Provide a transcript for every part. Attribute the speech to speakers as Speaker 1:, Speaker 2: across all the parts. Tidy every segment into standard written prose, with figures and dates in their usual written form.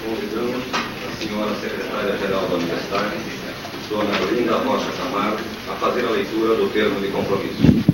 Speaker 1: Convidamos a senhora secretária-geral da Universidade, dona Linda Rocha Camargo, a fazer a leitura do termo de compromisso.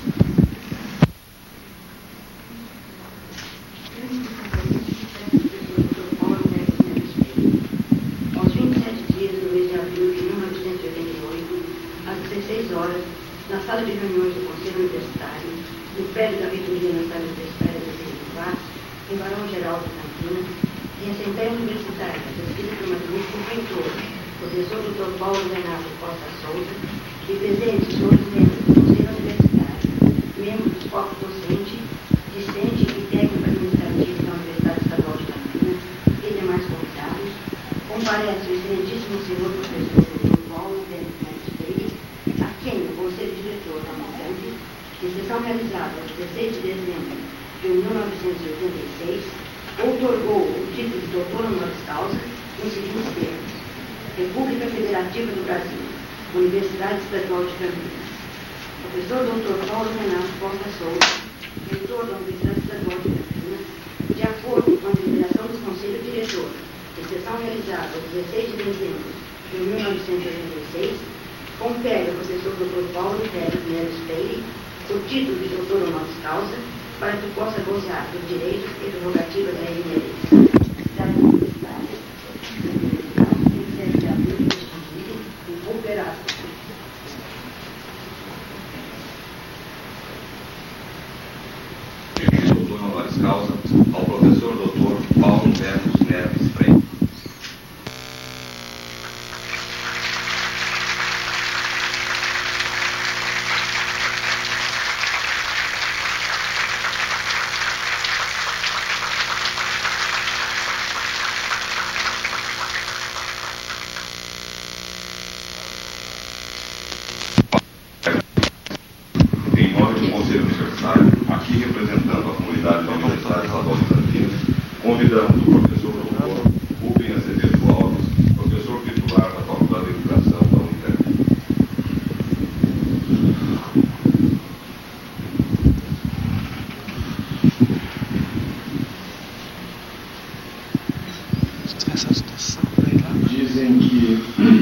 Speaker 2: Na sala de reuniões do Conselho Universitário, no prédio da reitoria na sala universitária da Civil em Barão Geraldo Campinas, em Assembleia Universitária, pesquisa por magnífico reitor, professor Dr. Paulo Renato Costa Souza, e presentes outros membros do Conselho Universitário, membros do corpo docente, discente e técnico administrativo da Universidade Estadual de Campinas e demais convidados, comparece o excelentíssimo senhor professor Dr. Paulo Renato a quem o Conselho Diretor da Montanha, em sessão realizada em 16 de dezembro de 1986, outorgou o título de doutor honoris causa nos seguintes termos: República Federativa do Brasil, Universidade Estadual de Campinas. Professor Dr. Paulo Renato Costa Souza, reitor da Universidade Estadual de Campinas, de acordo com a deliberação do Conselho Diretor, em sessão realizada em 16 de dezembro de 1986, confere ao professor Dr. Paulo Neves Freire o título de doutor honoris causa para que possa gozar dos direitos e prerrogativas da eminência da Universidade em 7 de abril de 2000, em Cooperação.
Speaker 1: Doutor honoris causa ao professor Dr. Paulo Neves Freire. Aqui representando a comunidade da Universidade Estadual de Campinas, convidamos o professor Dr. Rubem Azevedo Alves, professor titular da Faculdade de Educação da Uniterp.
Speaker 3: Dizem que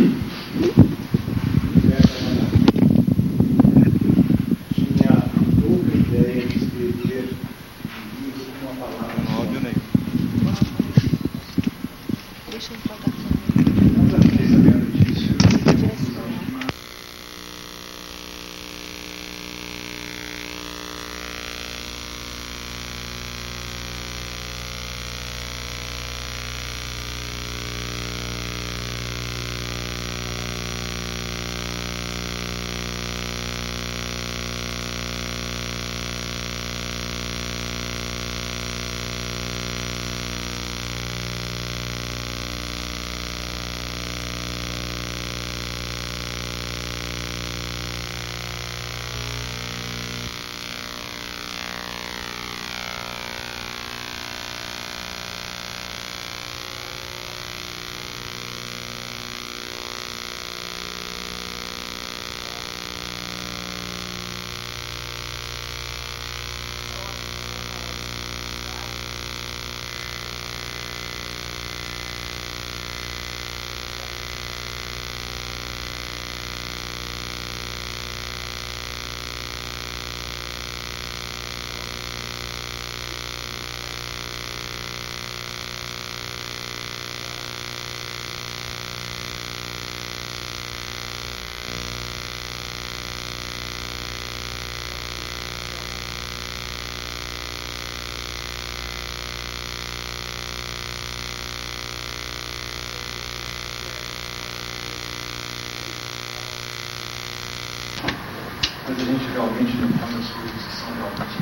Speaker 3: mas a gente realmente não faz as coisas que são realmente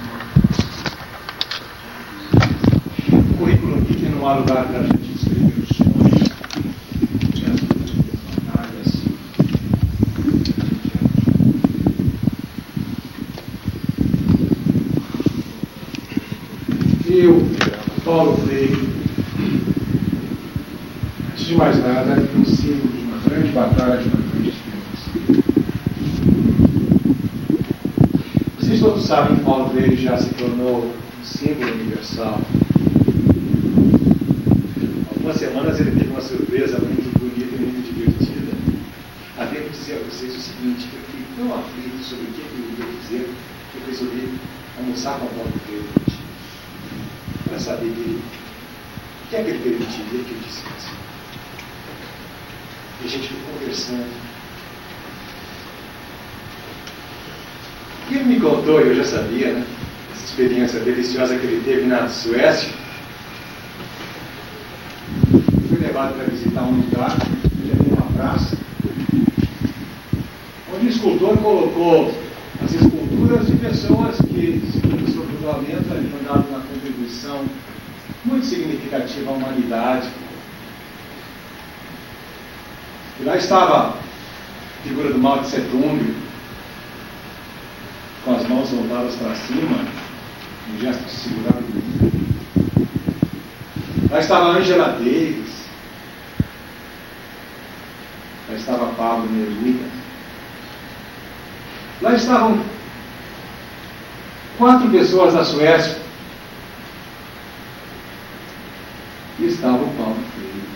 Speaker 3: importantes. O currículo aqui que não há lugar para a gente escrever os sonhos, as batalhas. Eu, Paulo Freire, antes de mais nada, um símbolo de uma grande batalha, de uma grande esperança. Vocês todos sabem que Paulo Freire já se tornou um símbolo universal. Algumas semanas surpresa muito bonita e muito divertida, a tempo de dizer a vocês o seguinte: eu fiquei tão aflito sobre o que eu iria dizer, que eu resolvi almoçar com o Paulo Freire para saber dele o que é que ele permitiria que eu dissesse. E a gente ficou conversando. E ele me contou, e eu já sabia, né, essa experiência deliciosa que ele teve na Suécia. Fui levado para visitar um lugar, ali uma praça, onde o escultor colocou as esculturas de pessoas que, segundo o seu regulamento, haviam dado uma contribuição muito significativa à humanidade. E lá estava a figura do Mao Tse Tung, com as mãos voltadas para cima, um gesto de segurar o mundo. Lá estava Angela Davis. Lá estava Pablo Neruda. Lá estavam 4 pessoas da Suécia. E estava o Paulo Freire.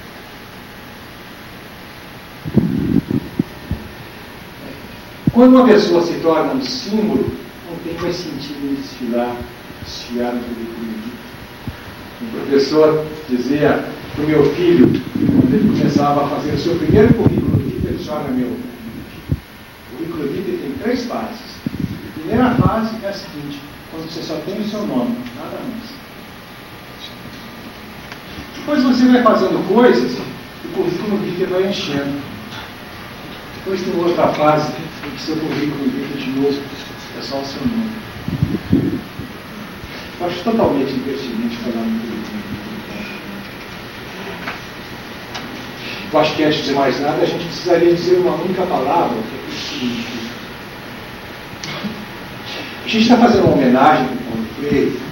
Speaker 3: Quando uma pessoa se torna um símbolo, não tem mais sentido desfilar no currículo. Um professor dizia para o meu filho, quando ele começava a fazer o seu primeiro currículo vitae, ele disse: olha, meu, o currículo vitae tem 3 fases. A primeira fase é a seguinte: quando você só tem o seu nome, nada mais. Depois você vai fazendo coisas, o currículo vitae vai enchendo. Depois tem outra fase, em que seu currículo vitae de novo é só o seu nome. Eu acho totalmente impertinente falar no currículo. Eu acho que, antes de mais nada, a gente precisaria dizer uma única palavra, que é o seguinte: a gente está fazendo uma homenagem ao Paulo Freire.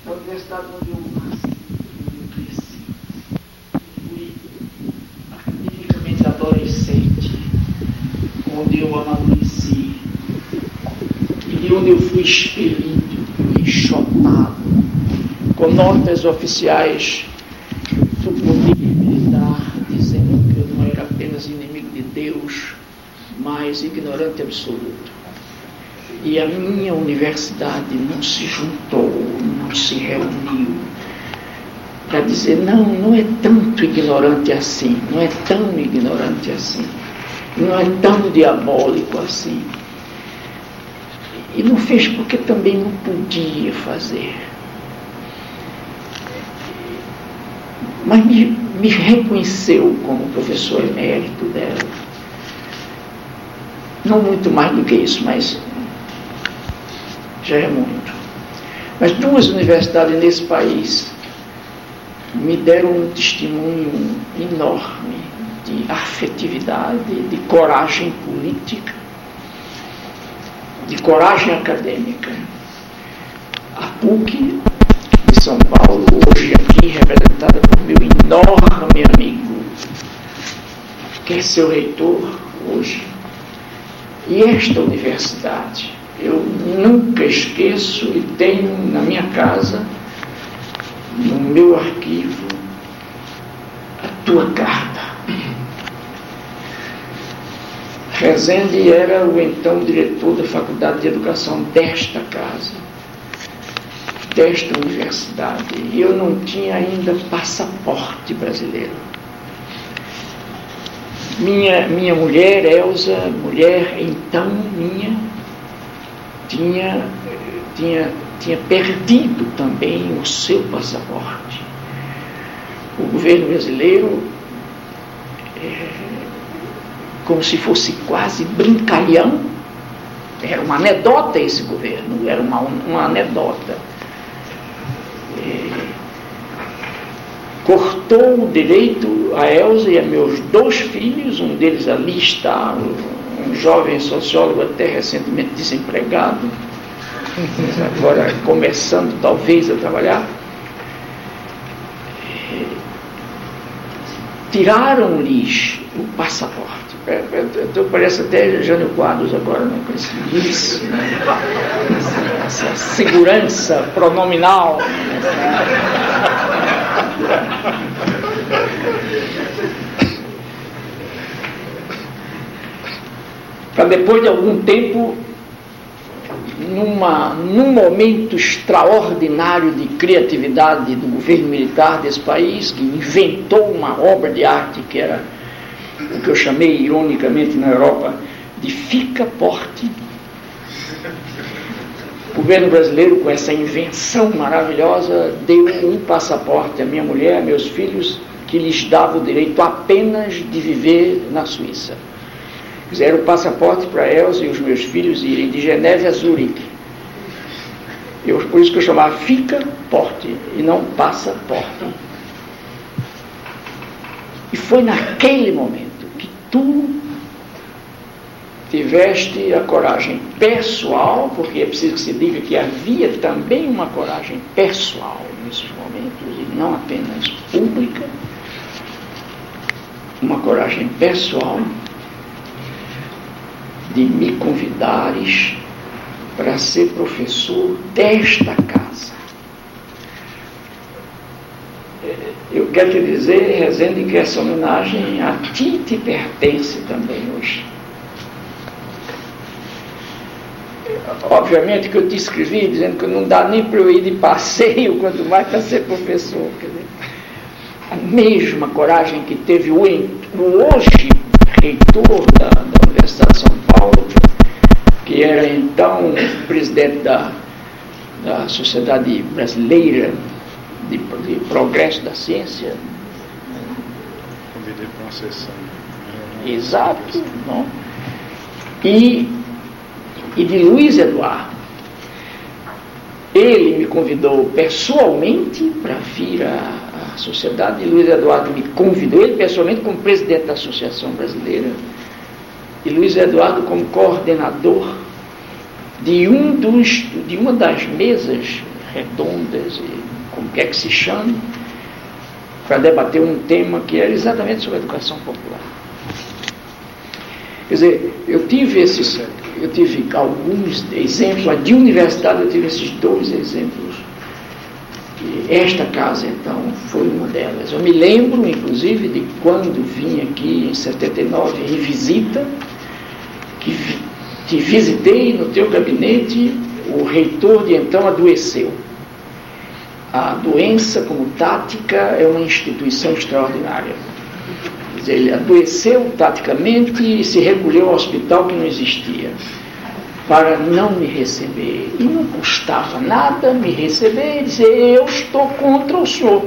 Speaker 4: na universidade onde eu nasci, onde eu cresci. Fui academicamente adolescente, onde eu amadureci, e de onde eu fui expelido, enxotado, com notas oficiais do poder militar, dizendo que eu não era apenas inimigo de Deus, mas ignorante absoluto. E a minha universidade não se juntou, não se reuniu para dizer, não é tanto ignorante assim, não é tão ignorante assim, não é tão diabólico assim. E não fez porque também não podia fazer. Mas me reconheceu como professor emérito dela. Não muito mais do que isso, mas já é muito. Mas 2 universidades nesse país me deram um testemunho enorme de afetividade, de coragem política, de coragem acadêmica. A PUC de São Paulo, hoje aqui representada por meu enorme amigo, que é seu reitor hoje. E esta universidade, eu nunca esqueço e tenho na minha casa, no meu arquivo, a tua carta. Rezende era o então diretor da Faculdade de Educação desta casa, desta universidade, e eu não tinha ainda passaporte brasileiro. Minha mulher, Elza, mulher então minha, tinha perdido também o seu passaporte. O governo brasileiro, como se fosse quase brincalhão, era uma anedota esse governo, era uma anedota. Cortou o direito a Elza e a meus 2 filhos, um deles ali está, um jovem sociólogo até recentemente desempregado, agora começando talvez a trabalhar. Tiraram-lhes o passaporte. Parece até Jânio Quadros agora, né, com isso, né? Essa segurança pronominal. Para depois de algum tempo, num momento extraordinário de criatividade do governo militar desse país, que inventou uma obra de arte que era o que eu chamei ironicamente na Europa de fica-porte. O governo brasileiro, com essa invenção maravilhosa, deu um passaporte à minha mulher, a meus filhos, que lhes dava o direito apenas de viver na Suíça. Fizeram o passaporte para Elza e os meus filhos irem de Geneve a Zurique. Por isso que eu chamava fica-porte e não passaporte. E foi naquele momento que tu tiveste a coragem pessoal, porque é preciso que se diga que havia também uma coragem pessoal nesses momentos, e não apenas pública, uma coragem pessoal de me convidares para ser professor desta casa. Eu quero te dizer, Rezende, que essa homenagem a ti te pertence também hoje. Obviamente que eu te escrevi dizendo que não dá nem para eu ir de passeio, quanto mais para ser professor. Quer dizer, a mesma coragem que teve o hoje reitor da Universidade de São Paulo, que era então presidente da Sociedade Brasileira de Progresso da Ciência.
Speaker 5: Convidei para uma sessão.
Speaker 4: Exato. Não? E de Luiz Eduardo. Ele me convidou pessoalmente para vir à sociedade, e Luiz Eduardo me convidou, ele pessoalmente como presidente da Associação Brasileira, e Luiz Eduardo como coordenador de uma das mesas redondas redondas, e como quer que se chame, para debater um tema que era exatamente sobre a educação popular. Quer dizer, eu tive alguns exemplos, de universidade eu tive esses 2 exemplos. E esta casa, então, foi uma delas. Eu me lembro, inclusive, de quando vim aqui em 79 em visita, que te visitei no teu gabinete, o reitor de então adoeceu. A doença, como tática, é uma instituição extraordinária. Quer dizer, ele adoeceu taticamente e se recolheu ao hospital que não existia, para não me receber. E não custava nada me receber e dizer: eu estou contra o senhor.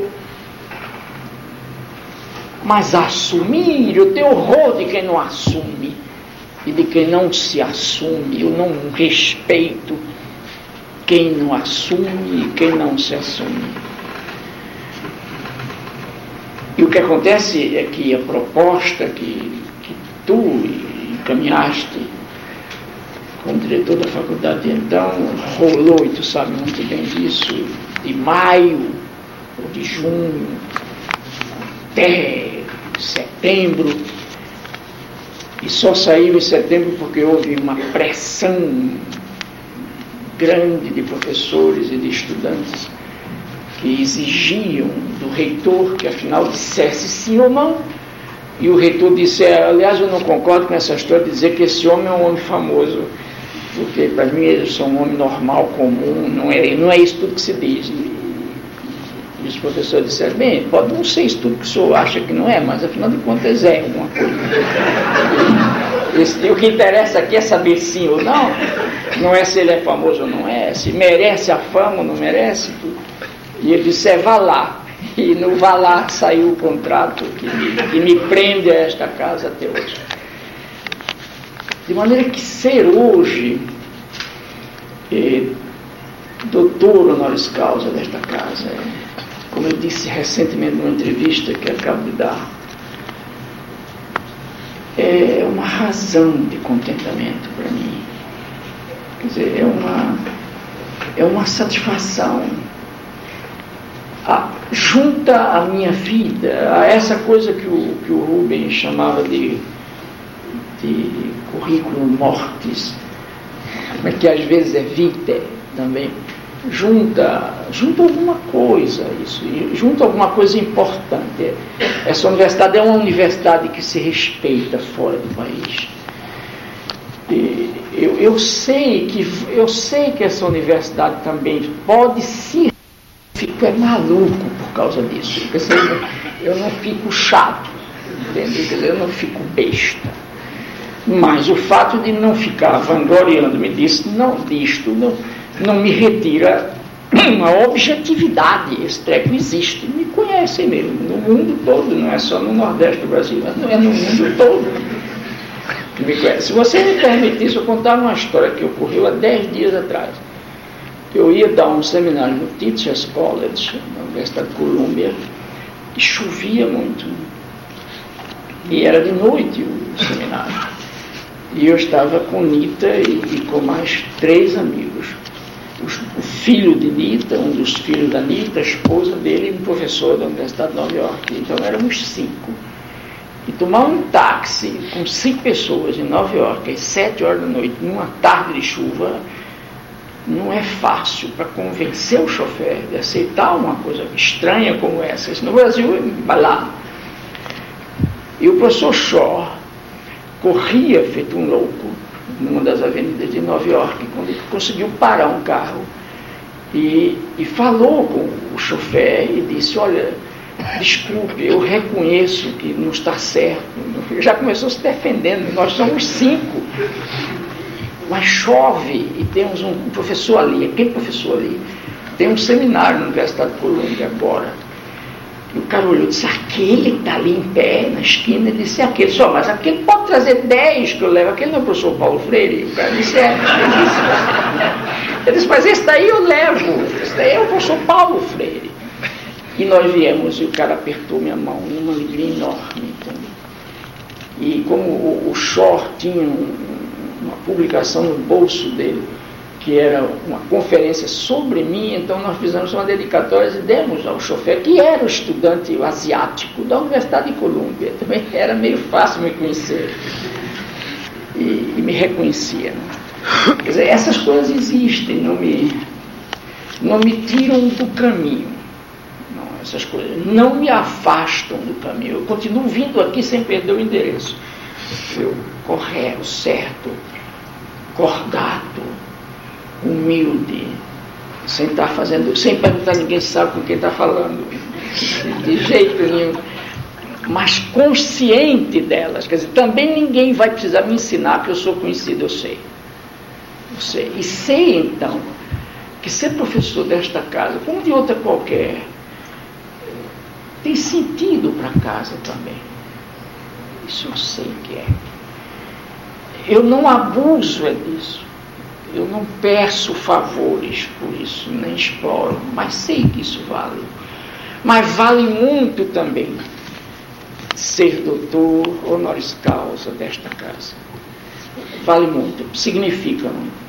Speaker 4: Mas assumir, eu tenho horror de quem não assume e de quem não se assume. Eu não respeito quem não assume e quem não se assume. E o que acontece é que a proposta que tu encaminhaste como diretor da faculdade, então, rolou, e tu sabe muito bem disso, de maio ou de junho até setembro, e só saiu em setembro porque houve uma pressão grande de professores e de estudantes que exigiam do reitor que afinal dissesse sim ou não, e o reitor disse: aliás, eu não concordo com essa história de dizer que esse homem é um homem famoso, porque para mim eu sou um homem normal, comum, não é isso tudo que se diz. E os professores disseram: bem, pode não ser isso tudo que o senhor acha que não é, mas afinal de contas é alguma coisa. O que interessa aqui é saber sim ou não, não é se ele é famoso ou não é, se merece a fama ou não merece. E ele disse: vá lá. E no vá lá saiu o contrato que me prende a esta casa até hoje. De maneira que ser hoje doutor honoris causa desta casa, como eu disse recentemente numa entrevista que acabo de dar, é uma razão de contentamento para mim. Quer dizer, é uma satisfação. Junta a minha vida a essa coisa que o Rubens chamava de currículo mortis, mas que às vezes é vitae também. Junta alguma coisa, junta alguma coisa importante. Essa universidade é uma universidade que se respeita fora do país. Eu sei que essa universidade também pode se ficar maluco por causa disso. Eu não fico chato, entendeu? Eu não fico besta. Mas o fato de não ficar vangloriando-me disto não me retira uma objetividade. Esse treco existe, me conhecem mesmo, no mundo todo, não é só no Nordeste do Brasil, mas não é no mundo todo que me conhece. Se você me permitisse, eu contar uma história que ocorreu há 10 dias atrás. Eu ia dar um seminário no Teachers College, na Universidade de Colômbia, e chovia muito. E era de noite o seminário. E eu estava com Nita e com mais 3 amigos. O filho de Nita, um dos filhos da Nita, a esposa dele, um professor da Universidade de Nova York. Então éramos 5. E tomar um táxi com 5 pessoas em Nova York às 7 horas da noite, numa tarde de chuva, não é fácil para convencer o chofer de aceitar uma coisa estranha como essa. Isso no Brasil é balado. E o professor Shaw corria feito um louco numa das avenidas de Nova York, quando ele conseguiu parar um carro e falou com o chofer e disse: olha, desculpe, eu reconheço que não está certo. Ele já começou se defendendo, nós somos 5, mas chove e temos um professor ali. Aquele professor ali tem um seminário na Universidade de Colômbia agora. E o cara olhou e disse: aquele que está ali em pé na esquina. Ele disse: aquele só, mas aquele pode trazer 10 que eu levo. Aquele não é o professor Paulo Freire? E o cara disse: é. Ele disse: mas esse daí eu levo, esse daí é o professor Paulo Freire. E nós viemos e o cara apertou minha mão, uma alegria enorme. Entendeu? E como o Shaw tinha uma publicação no bolso dele que era uma conferência sobre mim, então nós fizemos uma dedicatória e demos ao chofer, que era um estudante asiático da Universidade de Colômbia, também era meio fácil me conhecer, e me reconhecia. Quer dizer, essas coisas existem, não me tiram do caminho, não, essas coisas não me afastam do caminho, eu continuo vindo aqui sem perder o endereço, eu correto, certo, cordato, humilde, sem perguntar a ninguém se sabe com quem está falando, de jeito nenhum, mas consciente delas. Quer dizer, também ninguém vai precisar me ensinar que eu sou conhecido, eu sei. E sei então que ser professor desta casa, como de outra qualquer, tem sentido para a casa também. Isso eu sei que é. Eu não abuso disso. Eu não peço favores por isso, nem exploro, mas sei que isso vale. Mas vale muito também ser doutor honoris causa desta casa. Vale muito, significa muito.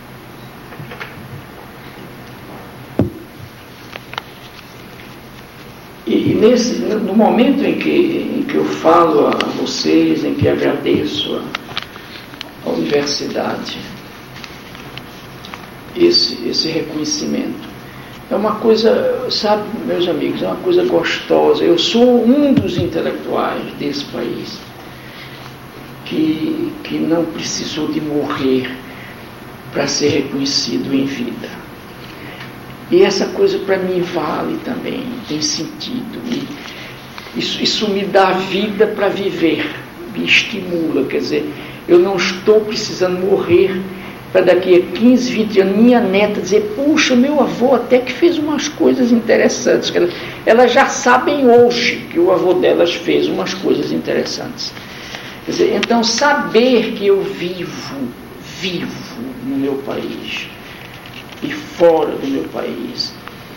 Speaker 4: E no momento em que eu falo a vocês, em que agradeço a universidade, esse reconhecimento, é uma coisa, sabe, meus amigos, é uma coisa gostosa. Eu sou um dos intelectuais desse país que não precisou de morrer para ser reconhecido em vida. E essa coisa para mim vale também, tem sentido. E isso me dá vida para viver, me estimula. Quer dizer, eu não estou precisando morrer para daqui a 15, 20 anos, minha neta dizer, puxa, meu avô até que fez umas coisas interessantes. Elas já sabem hoje que o avô delas fez umas coisas interessantes. Quer dizer, então saber que eu vivo no meu país e fora do meu país,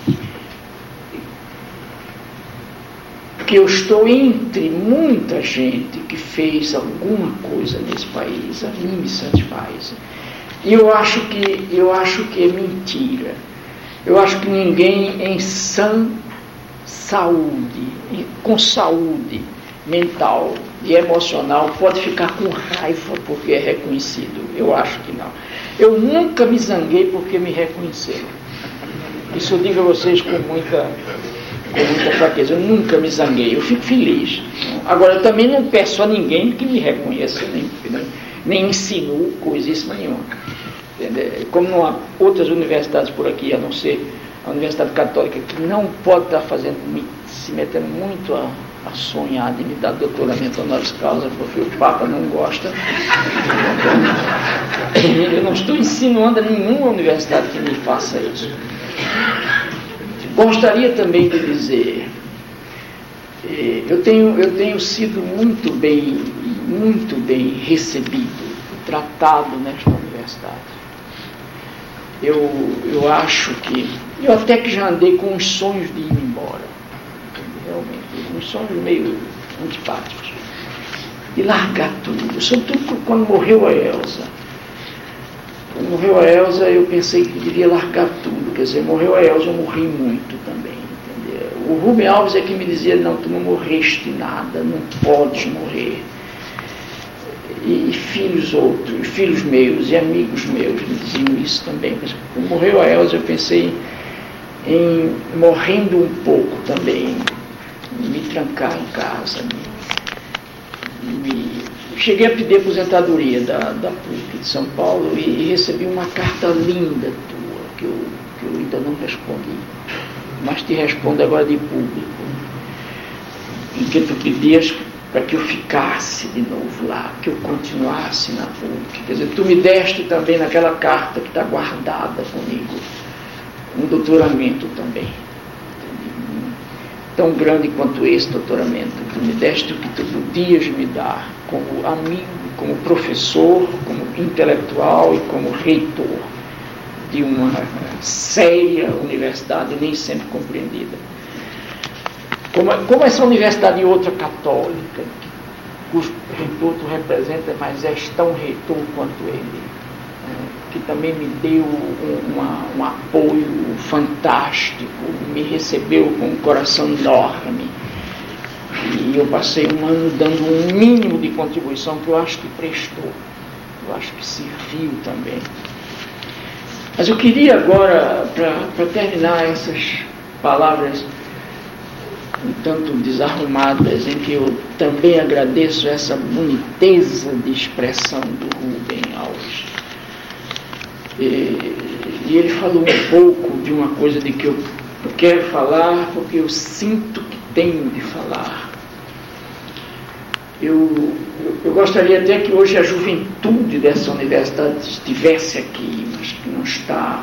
Speaker 4: que eu estou entre muita gente que fez alguma coisa nesse país, a mim me satisfaz. E eu acho que é mentira. Eu acho que ninguém em sã saúde, com saúde mental e emocional, pode ficar com raiva porque é reconhecido. Eu acho que não. Eu nunca me zanguei porque me reconheceram. Isso eu digo a vocês com muita fraqueza. Eu nunca me zanguei. Eu fico feliz. Agora, eu também não peço a ninguém que me reconheça, nem insinuo coisíssima nenhuma. Como não há outras universidades por aqui, a não ser a Universidade Católica, que não pode estar se metendo muito a sonhar de me dar doutoramento honoris causa, porque o Papa não gosta. Eu não estou insinuando a nenhuma universidade que me faça isso. Gostaria também de dizer, eu tenho sido muito bem recebido, tratado nesta universidade. Eu acho que, eu até que já andei com os sonhos de ir embora, realmente, uns sonhos meio antipáticos, de largar tudo, sobretudo quando morreu a Elza. Quando morreu a Elza, eu pensei que devia largar tudo, quer dizer, morreu a Elza, eu morri muito também, entendeu? O Rubem Alves é que me dizia, não, tu não morreste nada, não podes morrer. E filhos meus e amigos meus me diziam isso também. Mas quando morreu a Elza, eu pensei em, morrendo um pouco também, me trancar em casa. Cheguei a pedir aposentadoria da PUC de São Paulo e recebi uma carta linda tua, que eu ainda não respondi, mas te respondo agora de público, em que tu pedias para que eu ficasse de novo lá, que eu continuasse na PUC. Quer dizer, tu me deste também naquela carta que está guardada comigo, um doutoramento também, tão grande quanto esse doutoramento. Tu me deste o que tu podias me dar, como amigo, como professor, como intelectual e como reitor de uma séria universidade nem sempre compreendida. Como essa universidade e outra católica, cujo reitor tu representa, mas és tão reitor quanto ele. que também me deu um apoio fantástico, me recebeu com um coração enorme. E eu passei um ano dando um mínimo de contribuição que eu acho que prestou, eu acho que serviu também. Mas eu queria agora, para terminar essas palavras um tanto desarrumadas, em que eu também agradeço essa boniteza de expressão do Rubem Alves. E ele falou um pouco de uma coisa de que eu quero falar, porque eu sinto que tenho de falar. Eu gostaria até que hoje a juventude dessa universidade estivesse aqui, mas que não está.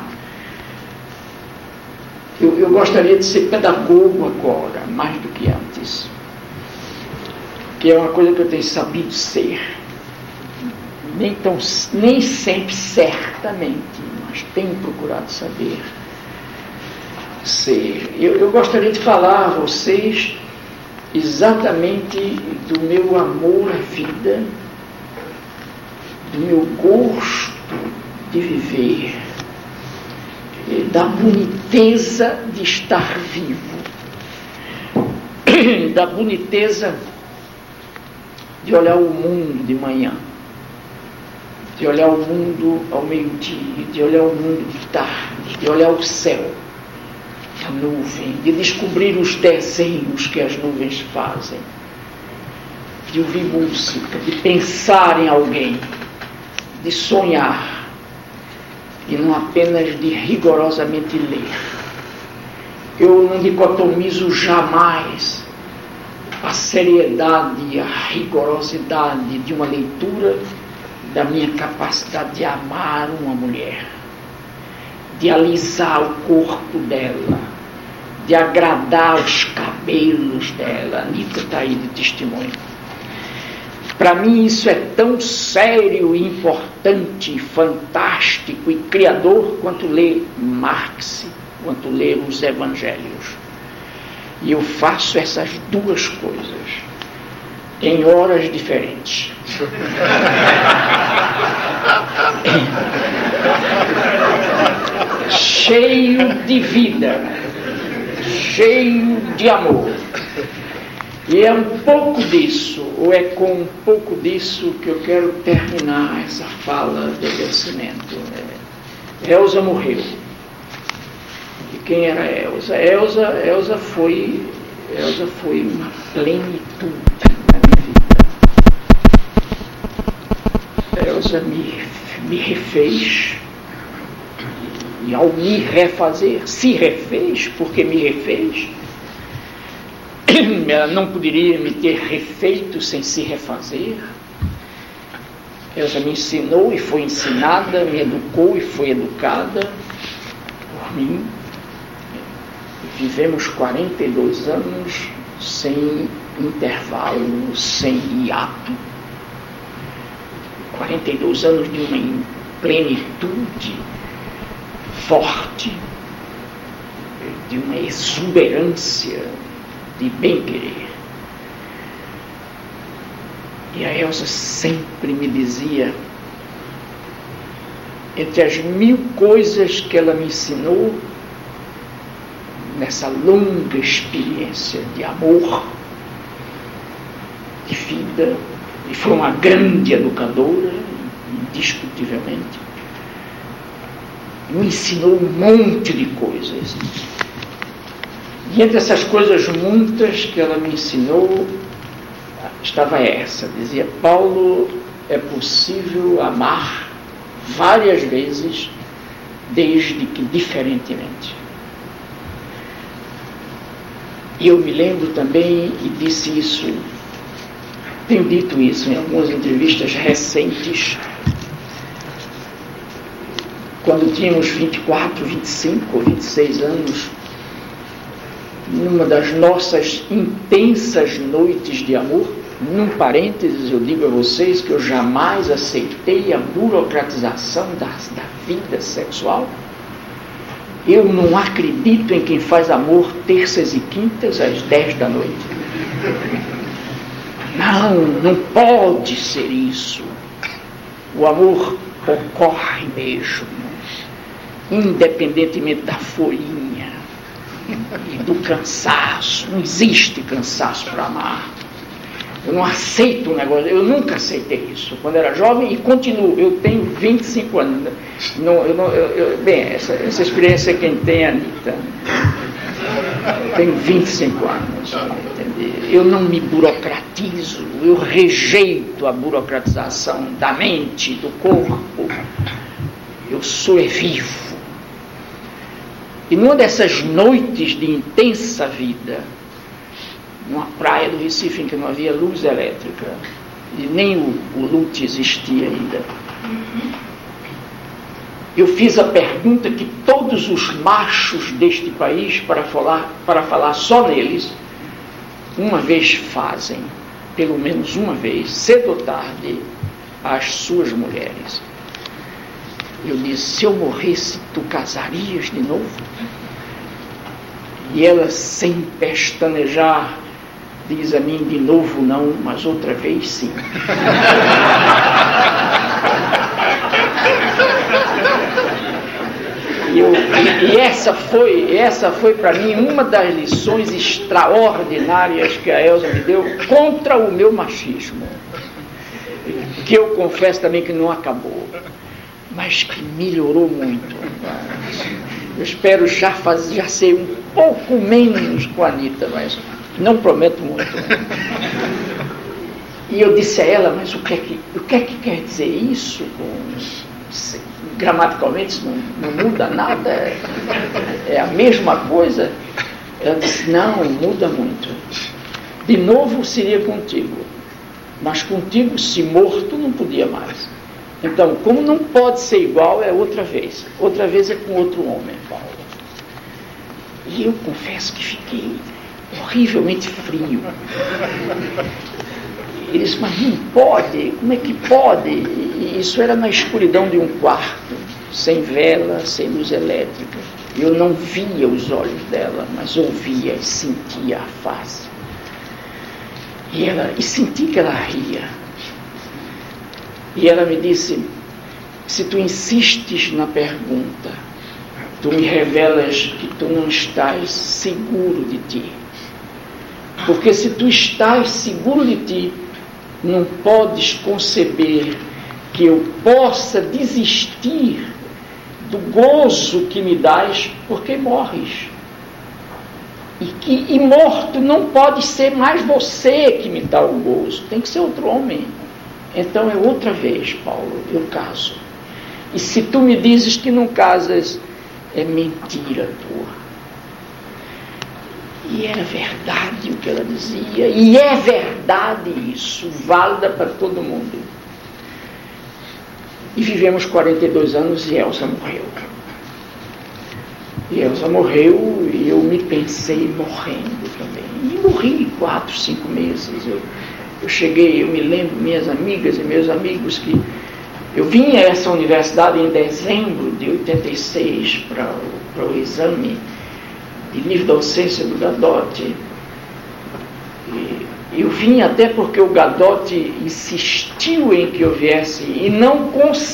Speaker 4: Eu gostaria de ser pedagogo agora, mais do que antes, que é uma coisa que eu tenho sabido ser, nem sempre certamente, mas tenho procurado saber ser. Eu gostaria de falar a vocês exatamente do meu amor à vida, do meu gosto de viver, da boniteza de estar vivo, da boniteza de olhar o mundo de manhã, de olhar o mundo ao meio-dia, de olhar o mundo de tarde, de olhar o céu, a nuvem, de descobrir os desenhos que as nuvens fazem, de ouvir música, de pensar em alguém, de sonhar, e não apenas de rigorosamente ler. Eu não dicotomizo jamais a seriedade e a rigorosidade de uma leitura da minha capacidade de amar uma mulher, de alisar o corpo dela, de agradar os cabelos dela. A Anitta está aí de testemunho. Para mim isso é tão sério, importante, fantástico e criador quanto ler Marx, quanto ler os evangelhos. E eu faço essas duas coisas em horas diferentes. Cheio de vida, cheio de amor. E é um pouco disso, ou é com um pouco disso que eu quero terminar essa fala de agradecimento. Elza morreu. E quem era Elza? Elza foi uma plenitude na minha vida. Elza me refez, e ao me refazer, se refez, porque me refez. Ela não poderia me ter refeito sem se refazer. Ela me ensinou e foi ensinada, me educou e foi educada por mim. Vivemos 42 anos sem intervalo, sem hiato. 42 anos de uma plenitude forte, de uma exuberância de bem-querer. E a Elza sempre me dizia, entre as 1000 coisas que ela me ensinou nessa longa experiência de amor, de vida, e foi uma grande educadora, indiscutivelmente, me ensinou um monte de coisas. E entre essas coisas muitas que ela me ensinou, estava essa. Dizia: Paulo, é possível amar várias vezes, desde que diferentemente. E eu me lembro também, e disse isso, tenho dito isso em algumas entrevistas recentes, quando tínhamos 24, 25 ou 26 anos, numa das nossas intensas noites de amor. Num parênteses, eu digo a vocês que eu jamais aceitei a burocratização da vida sexual. Eu não acredito em quem faz amor terças e quintas às 10 da noite. Não pode ser isso. O amor ocorre mesmo, independentemente da folhinha e do cansaço. Não existe cansaço para amar. Eu não aceito um negócio, eu nunca aceitei isso quando era jovem e continuo. Eu tenho 25 anos. Bem, essa experiência quem tem é a Anitta. Eu tenho 25 anos. Eu não me burocratizo, eu rejeito a burocratização da mente, do corpo. Eu sou vivo. E numa dessas noites de intensa vida, numa praia do Recife em que não havia luz elétrica e nem o LUT existia ainda, eu fiz a pergunta que todos os machos deste país, para falar só neles, uma vez fazem, pelo menos uma vez, cedo ou tarde, às suas mulheres. Eu disse: se eu morresse, tu casarias de novo? E ela, sem pestanejar, diz a mim: de novo não, mas outra vez sim. E essa foi para mim uma das lições extraordinárias que a Elza me deu contra o meu machismo, que eu confesso também que não acabou, mas que melhorou muito. Eu espero já ser um pouco menos com a Anitta, mas não prometo muito. E eu disse a ela: mas o que é que quer dizer isso? Gramaticalmente isso não muda nada, é a mesma coisa. Ela disse: não, muda muito. De novo seria contigo, mas contigo, se morto, não podia mais. Então, como não pode ser igual, é outra vez é com outro homem, Paulo. E eu confesso que fiquei horrivelmente frio. Ele disse: mas não pode, como é que pode? E isso era na escuridão de um quarto, sem vela, sem luz elétrica. Eu não via os olhos dela, mas ouvia e sentia a face. E senti que ela ria. E ela me disse: se tu insistes na pergunta, tu me revelas que tu não estás seguro de ti. Porque se tu estás seguro de ti, não podes conceber que eu possa desistir do gozo que me dás, porque morres. E morto não pode ser mais você que me dá o gozo, tem que ser outro homem. Então é outra vez, Paulo, eu caso. E se tu me dizes que não casas, é mentira tua. E era verdade o que ela dizia, e é verdade isso, válida para todo mundo. E vivemos 42 anos e Elza morreu. E Elza morreu e eu me pensei morrendo também. E morri 4, 5 meses. Eu me lembro, minhas amigas e meus amigos, que eu vim a essa universidade em dezembro de 86 para o exame de livre docência do Gadotti. Eu vim até porque o Gadotti insistiu em que eu viesse e não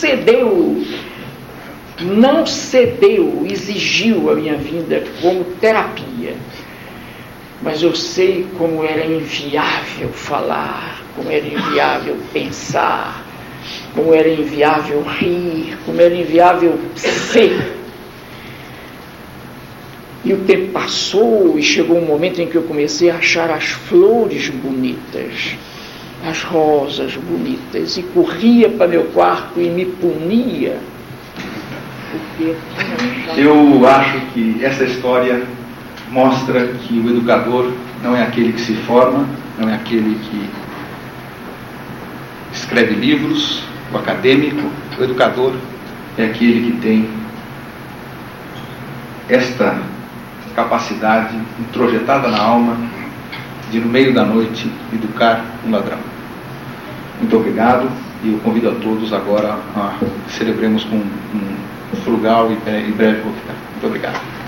Speaker 4: cedeu, exigiu a minha vinda como terapia. Mas eu sei como era inviável falar, como era inviável pensar, como era inviável rir, como era inviável ser. E o tempo passou e chegou um momento em que eu comecei a achar as flores bonitas, as rosas bonitas, e corria para meu quarto e me punia.
Speaker 5: Eu acho que essa história mostra que o educador não é aquele que se forma, não é aquele que escreve livros, o acadêmico. O educador é aquele que tem esta capacidade introjetada na alma de, no meio da noite, educar um ladrão. Muito obrigado, e eu convido a todos agora a celebremos com um frugal e breve oferta. Muito obrigado.